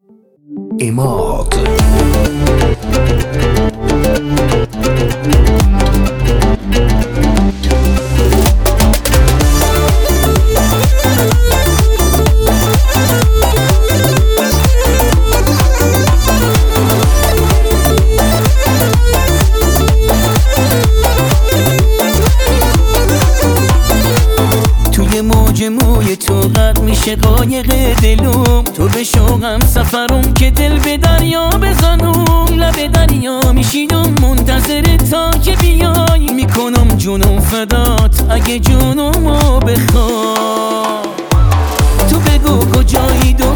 اماد موج موی تو غرق میشه قایق دلوم، تو به شوقم سفرم که دل به دریا بزنم. لب دریا میشینم منتظر تا که بیای، میکنم جونم فدات اگه جونمو بخوای. تو بگو کجایی